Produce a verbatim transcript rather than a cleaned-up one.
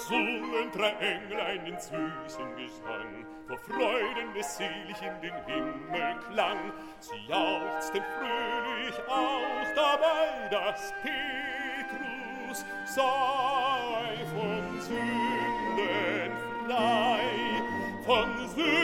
sungen drei Englein in süßem Gesang, vor Freuden es selig in den Himmel klang. Sie jauchzten fröhlich auch dabei, dass Petrus sei von Sünden frei, von Sünden